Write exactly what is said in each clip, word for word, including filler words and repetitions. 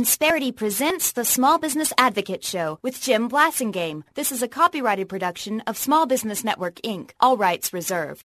Insperity presents the Small Business Advocate Show with Jim Blasingame. This is a copyrighted production of Small Business Network, Incorporated. All rights reserved.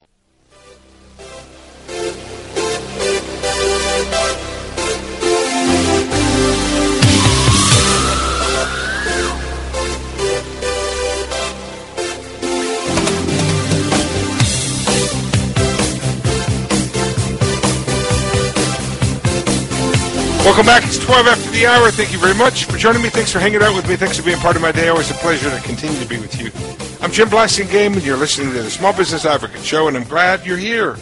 Welcome back. It's twelve after the hour. Thank you very much for joining me. Thanks for hanging out with me. Thanks for being part of my day. Always a pleasure to continue to be with you. I'm Jim Blasingame, and you're listening to the Small Business Advocate Show, and I'm glad you're here.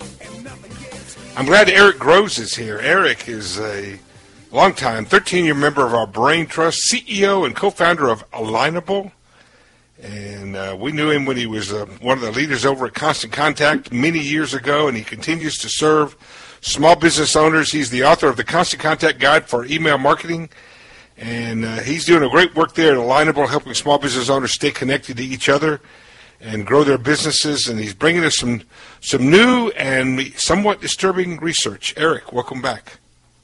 I'm glad Eric Groves is here. Eric is a long-time, thirteen-year member of our Brain Trust, C E O and co-founder of Alignable. And uh, we knew him when he was uh, one of the leaders over at Constant Contact many years ago, and he continues to serve small business owners. He's the author of the Constant Contact Guide for Email Marketing, and uh, he's doing a great work there at Alignable, helping small business owners stay connected to each other and grow their businesses. And he's bringing us some some new and somewhat disturbing research. Eric, welcome back.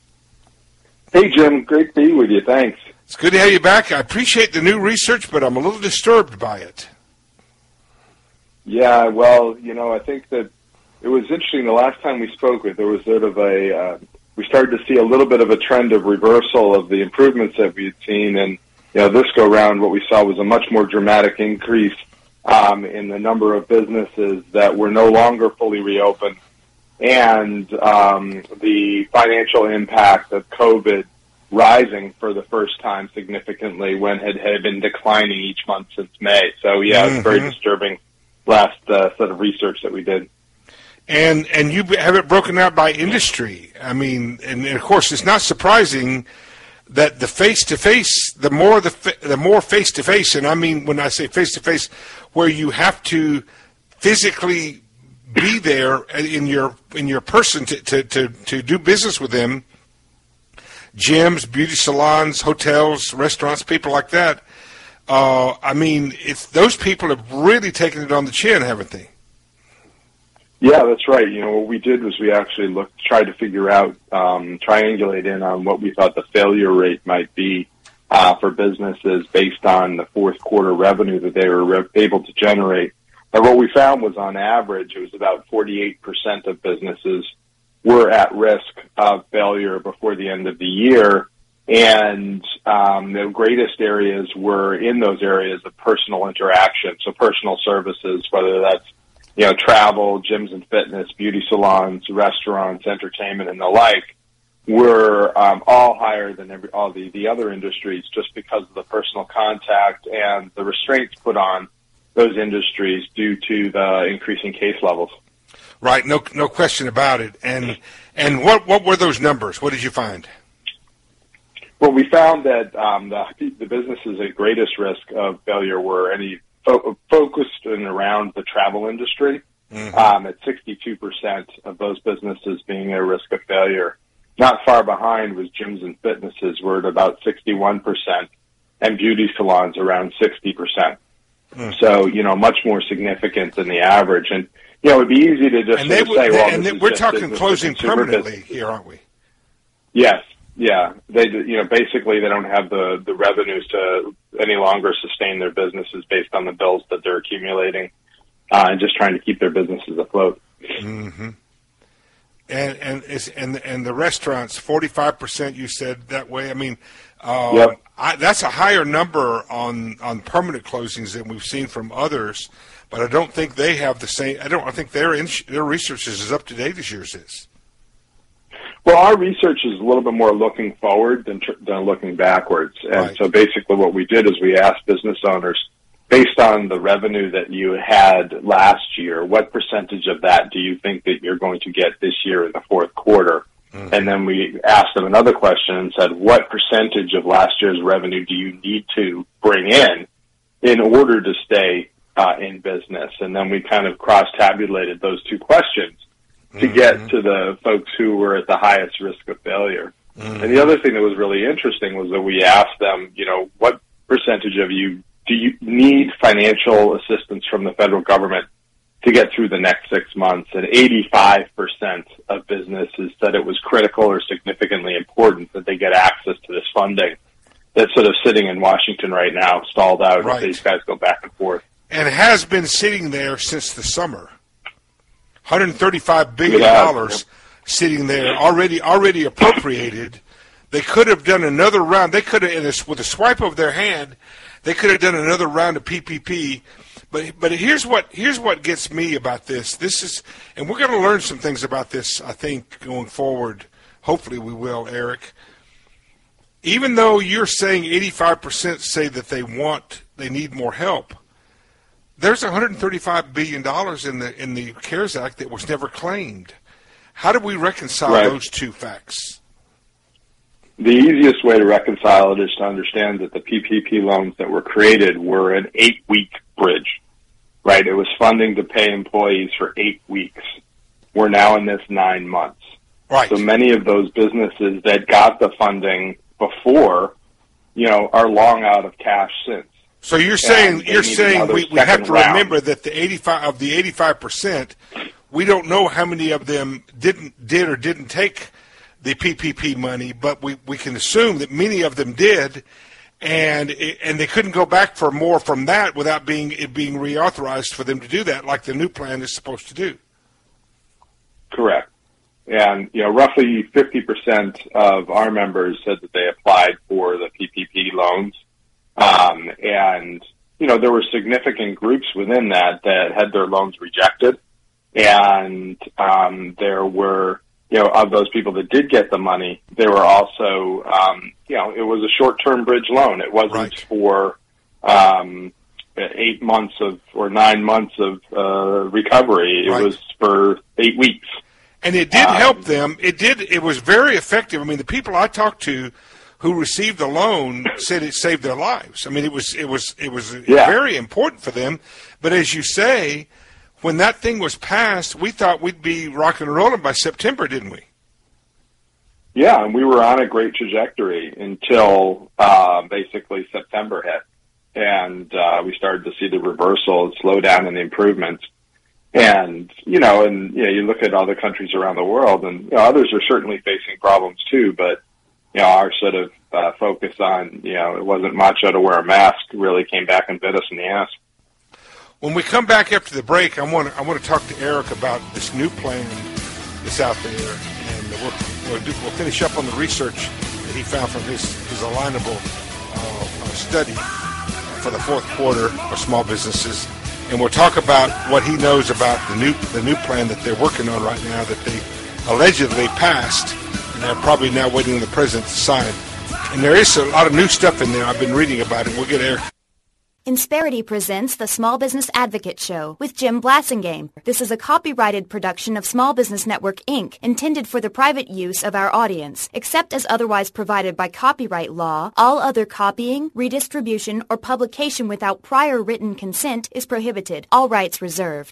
Hey, Jim. Great to be with you. Thanks. It's good to have you back. I appreciate the new research, but I'm a little disturbed by it. Yeah, well, you know, I think that it was interesting. The last time we spoke, there was sort of a, uh, we started to see a little bit of a trend of reversal of the improvements that we had seen. And, you know, this go round, what we saw was a much more dramatic increase um, in the number of businesses that were no longer fully reopened. And um, the financial impact of COVID rising for the first time significantly when it had been declining each month since May. So, yeah, mm-hmm. It's very disturbing last uh, set of research that we did. And and you have it broken out by industry. I mean, and, and of course, it's not surprising that the face-to-face, the more the fa- the more face-to-face, and I mean when I say face-to-face, where you have to physically be there in your in your person to to, to, to do business with them, gyms, beauty salons, hotels, restaurants, people like that. Uh, I mean, it's those people have really taken it on the chin, haven't they? Yeah, that's right. You know, what we did was we actually looked, tried to figure out, um, triangulate in on what we thought the failure rate might be uh, for businesses based on the fourth quarter revenue that they were re- able to generate. And what we found was, on average, it was about forty-eight percent of businesses were at risk of failure before the end of the year. And um, the greatest areas were in those areas of personal interaction, so personal services, whether that's you know, travel, gyms and fitness, beauty salons, restaurants, entertainment, and the like, were um, all higher than every, all the, the other industries just because of the personal contact and the restraints put on those industries due to the increasing case levels. Right, no no question about it. And and what what were those numbers? What did you find? Well, we found that um, the, the businesses at greatest risk of failure were any fo- focused in around the travel industry, mm-hmm. um, at sixty-two percent of those businesses being at risk of failure. Not far behind was gyms and fitnesses, were at about sixty-one percent, and beauty salons around sixty percent. Mm. So, you know, much more significant than the average. And, you know, it would be easy to just and sort of they, say, they, well, and this they, is we're just talking closing permanently business. Here, aren't we? Yes. Yeah, they you know basically they don't have the, the revenues to any longer sustain their businesses based on the bills that they're accumulating, uh, and just trying to keep their businesses afloat. Mm-hmm. And and is, and and the restaurants, forty-five percent. You said that way. I mean, uh, yep. I, that's a higher number on, on permanent closings than we've seen from others. But I don't think they have the same. I don't. I think their ins- their research is as up to date as yours is. Well, our research is a little bit more looking forward than, tr- than looking backwards. And right. So basically what we did is we asked business owners, based on the revenue that you had last year, what percentage of that do you think that you're going to get this year in the fourth quarter? Mm-hmm. And then we asked them another question and said, what percentage of last year's revenue do you need to bring in in order to stay uh, in business? And then we kind of cross-tabulated those two questions to get mm-hmm. to the folks who were at the highest risk of failure. Mm-hmm. And the other thing that was really interesting was that we asked them, you know, what percentage of you do you need financial assistance from the federal government to get through the next six months. And eighty-five percent of businesses said it was critical or significantly important that they get access to this funding that's sort of sitting in Washington right now, stalled out right. as these guys go back and forth. And has been sitting there since the summer. one hundred thirty-five billion dollars yeah. sitting there, already already appropriated. They could have done another round. They could have, in a, with a swipe of their hand, they could have done another round of P P P. But but here's what here's what gets me about this. This is, and we're going to learn some things about this, I think, going forward. Hopefully we will, Eric. Even though you're saying eighty-five percent say that they want, they need more help, there's one hundred thirty-five billion dollars in the in the CARES Act that was never claimed. How do we reconcile right. those two facts? The easiest way to reconcile it is to understand that the P P P loans that were created were an eight-week bridge, right? It was funding to pay employees for eight weeks. We're now in this nine months. Right. So many of those businesses that got the funding before, you know, are long out of cash since. So you're saying you're saying we, we have to round. remember that the eighty-five of the eighty-five percent, we don't know how many of them didn't did or didn't take the P P P money, but we, we can assume that many of them did, and and they couldn't go back for more from that without being it being reauthorized for them to do that, like the new plan is supposed to do. Correct. And, you know, roughly fifty percent of our members said that they applied for the P P P loans. Um, and, you know, there were significant groups within that that had their loans rejected. And um, there were, you know, of those people that did get the money, there were also, um, you know, it was a short-term bridge loan. It wasn't right. for um, eight months of or nine months of uh, recovery. It right. was for eight weeks. And it did um, help them. It did. It was very effective. I mean, the people I talked to who received the loan said it saved their lives. I mean, it was it was it was yeah. very important for them. But as you say, when that thing was passed, we thought we'd be rocking and rolling by September, didn't we? Yeah, and we were on a great trajectory until uh, basically September hit, and uh, we started to see the reversal, slow down in the improvements. And, you know, and, you know, you look at other countries around the world, and, you know, others are certainly facing problems too, but, you know, our sort of uh, focus on, you know, it wasn't macho to wear a mask really came back and bit us in the ass. When we come back after the break, I want to, I want to talk to Eric about this new plan that's out there, and we'll, we'll, do, we'll finish up on the research that he found from his, his alignable uh, study for the fourth quarter of small businesses. And we'll talk about what he knows about the new the new plan that they're working on right now that they allegedly passed, and they're probably now waiting on the president to sign. And there is a lot of new stuff in there. I've been reading about it. We'll get Eric. Insperity presents the Small Business Advocate Show with Jim Blassingame. This is a copyrighted production of Small Business Network, Incorporated, intended for the private use of our audience. Except as otherwise provided by copyright law, all other copying, redistribution, or publication without prior written consent is prohibited. All rights reserved.